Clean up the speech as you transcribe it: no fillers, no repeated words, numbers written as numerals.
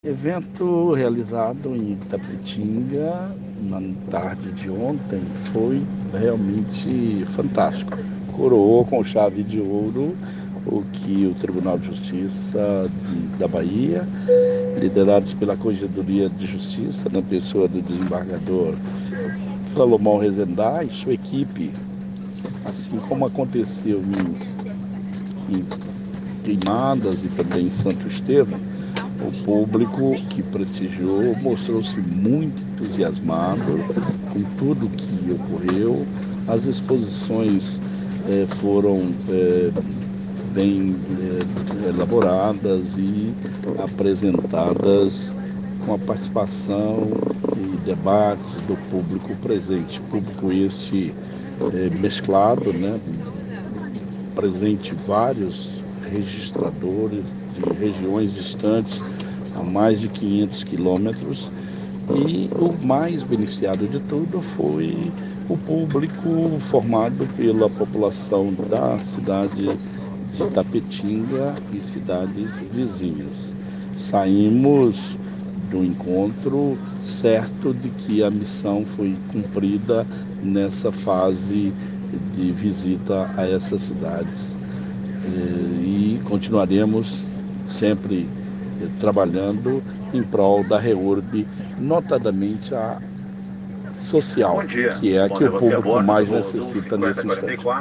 Evento realizado em Itapetinga na tarde de ontem foi realmente fantástico. Coroou com chave de ouro o que o Tribunal de Justiça da Bahia, liderados pela Corregedoria de Justiça, na pessoa do desembargador Salomão Rezendá e sua equipe, assim como aconteceu em Queimadas e também em Santo Estevão. O público que prestigiou mostrou-se muito entusiasmado com tudo o que ocorreu. As exposições foram bem elaboradas e apresentadas com a participação e debates do público presente. Público este mesclado, né? Presente vários registradores de regiões distantes a mais de 500 quilômetros, e o mais beneficiado de tudo foi o público formado pela população da cidade de Itapetinga e cidades vizinhas. Saímos do encontro certo de que a missão foi cumprida nessa fase de visita a essas cidades. E continuaremos sempre trabalhando em prol da REURB, notadamente a social, Bom dia. que é a Bom que ter o você a público bordo do mais voo Azul necessita nesse instante. 5044.